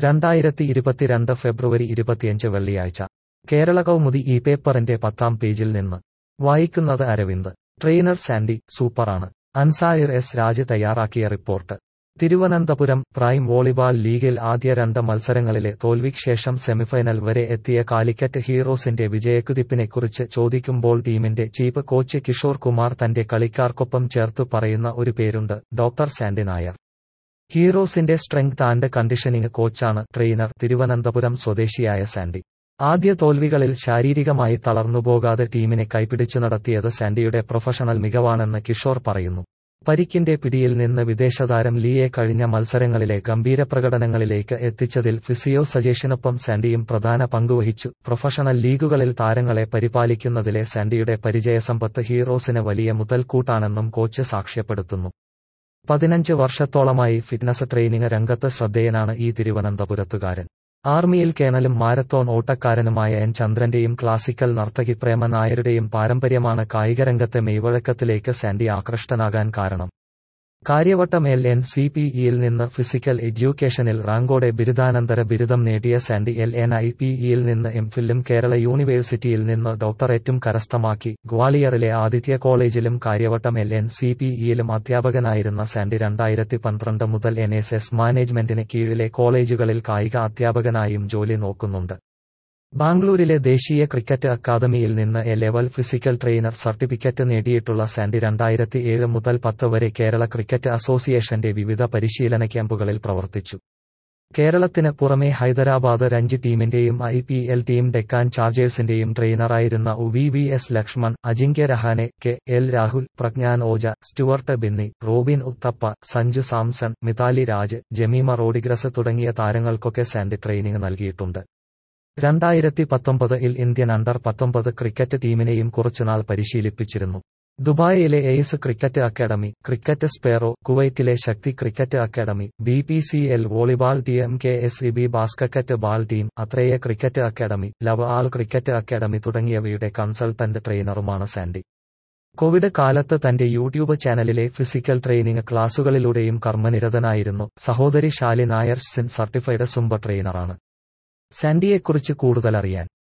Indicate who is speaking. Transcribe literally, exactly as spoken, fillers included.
Speaker 1: രണ്ടായിരത്തി ഇരുപത്തിരണ്ട് ഫെബ്രുവരി ഇരുപത്തിയഞ്ച് വെള്ളിയാഴ്ച കേരള കൗമുദി ഈ പേപ്പറിന്റെ പത്താം പേജിൽ നിന്ന് വായിക്കുന്നത് അരവിന്ദ്. ട്രെയിനർ സാൻഡി സൂപ്പറാണ്. അൻസായർ എസ് രാജ് തയ്യാറാക്കിയ റിപ്പോർട്ട്. തിരുവനന്തപുരം. പ്രൈം വോളിബാൾ ലീഗിൽ ആദ്യ രണ്ട് മത്സരങ്ങളിലെ തോൽവിക്ക് ശേഷം സെമിഫൈനൽ വരെ എത്തിയ കാലിക്കറ്റ് ഹീറോസിന്റെ വിജയക്കുതിപ്പിനെക്കുറിച്ച് ചോദിക്കുമ്പോൾ ടീമിന്റെ ചീഫ് കോച്ച് കിഷോർ കുമാർ തന്റെ കളിക്കാർക്കൊപ്പം ചേർത്തു പറയുന്ന ഒരു പേരുണ്ട്: ഡോക്ടർ സാൻഡി നായർ. ഹീറോസിന്റെ സ്ട്രെങ്ത് ആൻഡ് കണ്ടീഷനിംഗ് കോച്ചാണ് ട്രെയിനർ, തിരുവനന്തപുരം സ്വദേശിയായ സാൻഡി. ആദ്യ തോൽവികളിൽ ശാരീരികമായി തളർന്നുപോകാതെ ടീമിനെ കൈപിടിച്ചു നടത്തിയത് സാൻഡിയുടെ പ്രൊഫഷണൽ മികവാണെന്ന് കിഷോർ പറയുന്നു. പരിക്കിന്റെ പിടിയിൽ നിന്ന് വിദേശതാരം ലീയെ കഴിഞ്ഞ മത്സരങ്ങളിലെ ഗംഭീര പ്രകടനങ്ങളിലേക്ക് എത്തിച്ചതിൽ ഫിസിയോ സജഷനൊപ്പം സാൻഡിയും പ്രധാന പങ്കുവഹിച്ചു. പ്രൊഫഷണൽ ലീഗുകളിൽ താരങ്ങളെ പരിപാലിക്കുന്നതിലെ സാൻഡിയുടെ പരിചയസമ്പത്ത് ഹീറോസിന് വലിയ മുതൽക്കൂട്ടാണെന്നും കോച്ച് സാക്ഷ്യപ്പെടുത്തുന്നു. പതിനഞ്ച് വർഷത്തോളമായി ഫിറ്റ്നസ് ട്രെയിനിങ് രംഗത്ത് ശ്രദ്ധേയനാണ് ഈ തിരുവനന്തപുരത്തുകാരൻ. ആർമിയിൽ കേണലും മാരത്തോൺ ഓട്ടക്കാരനുമായ എൻ ചന്ദ്രന്റെയും ക്ലാസിക്കൽ നർത്തകി പ്രേമ നായരുടെയും പാരമ്പര്യമാണ് കായികരംഗത്തെ മെയ്വഴക്കത്തിലേക്ക് സാൻഡി ആകൃഷ്ടനാകാൻ കാരണം. Karyavattom L N C P ഇയിൽ നിന്ന് ഫിസിക്കൽ എഡ്യൂക്കേഷനിൽ റാങ്കോടെ ബിരുദാനന്തര ബിരുദം നേടിയ Sandy L N I P ഇയിൽ നിന്ന് എംഫിലും കേരള യൂണിവേഴ്സിറ്റിയിൽ നിന്ന് ഡോക്ടറേറ്റും കരസ്ഥമാക്കി. ഗ്വാളിയറിലെ ആദിത്യ കോളേജിലും Karyavattom L N C P ഇയിലും അധ്യാപകനായിരുന്ന സാൻഡി രണ്ടായിരത്തി പന്ത്രണ്ട് മുതൽ എൻ എസ് എസ് മാനേജ്മെന്റിന് കീഴിലെ കോളേജുകളിൽ കായിക അധ്യാപകനായും ജോലി നോക്കുന്നുണ്ട്. ബാംഗ്ലൂരിലെ ദേശീയ ക്രിക്കറ്റ് അക്കാദമിയിൽ നിന്ന് A level physical trainer certificate നേടിയിട്ടുള്ള സാൻഡി രണ്ടായിരത്തി ഏഴ് മുതൽ പത്ത് വരെ കേരള ക്രിക്കറ്റ് അസോസിയേഷന്റെ വിവിധ പരിശീലന ക്യാമ്പുകളിൽ പ്രവർത്തിച്ചു. കേരളത്തിന് പുറമെ ഹൈദരാബാദ് രഞ്ജി ടീമിന്റെയും I P L team Deccan ചാർജേഴ്സിന്റെയും ട്രെയിനറായിരുന്ന V V S Laxman, Ajinkya Rahane, K L Rahul, Pragyan Ojha, Stuart Binny, Robin Uthappa, Sanju Samson, Mithali Raj, Jemimah Rodrigues തുടങ്ങിയ താരങ്ങൾക്കൊക്കെ സാൻഡി ട്രെയിനിങ് നൽകിയിട്ടുണ്ട്. രണ്ടായിരത്തി പത്തൊമ്പതിൽ ഇന്ത്യൻ അണ്ടർ പത്തൊമ്പത് ക്രിക്കറ്റ് ടീമിനെയും കുറച്ചുനാൾ പരിശീലിപ്പിച്ചിരുന്നു. ദുബായിലെ എയ്സ് ക്രിക്കറ്റ് അക്കാദമി, ക്രിക്കറ്റ് സ്പേറോ, കുവൈറ്റിലെ Shakti cricket academy, B P C L volleyball team, K S E B basket ball team, Athreya cricket academy, love all cricket academy തുടങ്ങിയവയുടെ കൺസൾട്ടന്റ് ട്രെയിനറുമാണ് സാൻഡി. കോവിഡ് കാലത്ത് തന്റെ യൂട്യൂബ് ചാനലിലെ ഫിസിക്കൽ ട്രെയിനിങ് ക്ലാസുകളിലൂടെയും കർമ്മനിരതനായിരുന്നു. സഹോദരി Shali Nair ZIN certified zumba ട്രെയിനറാണ്. സാൻഡിയെക്കുറിച്ച് കൂടുതലറിയാൻ